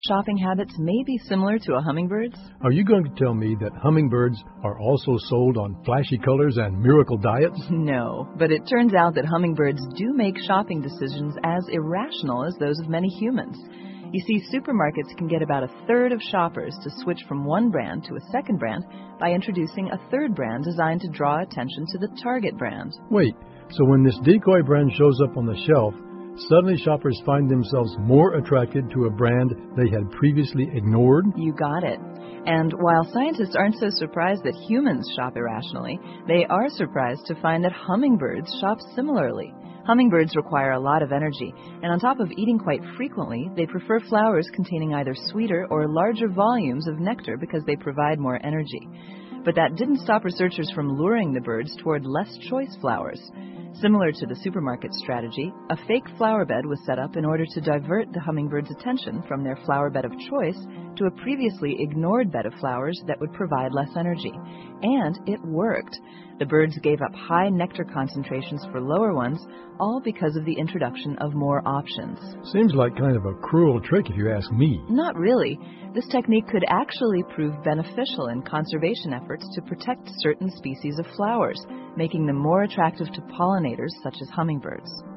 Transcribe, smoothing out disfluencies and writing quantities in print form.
shopping habits may be similar to a hummingbird's? Are you going to tell me that hummingbirds are also sold on flashy colors and miracle diets? No, but it turns out that hummingbirds do make shopping decisions as irrational as those of many humans. You see, supermarkets can get about a third of shoppers to switch from one brand to a second brand by introducing a third brand designed to draw attention to the target brand. Wait, so when this decoy brand shows up on the shelf, suddenly shoppers find themselves more attracted to a brand they had previously ignored? You got it. And while scientists aren't so surprised that humans shop irrationally, they are surprised to find that hummingbirds shop similarly. Hummingbirds require a lot of energy, and on top of eating quite frequently, they prefer flowers containing either sweeter or larger volumes of nectar because they provide more energy. But that didn't stop researchers from luring the birds toward less choice flowers. Similar to the supermarket strategy, a fake flower bed was set up in order to divert the hummingbirds' attention from their flower bed of choice to a previously ignored bed of flowers that would provide less energy. And it worked. The birds gave up high nectar concentrations for lower ones, all because of the introduction of more options. Seems like kind of a cruel trick if you ask me. Not really. This technique could actually prove beneficial in conservation efforts to protect certain species of flowers, making them more attractive to pollinators such as hummingbirds.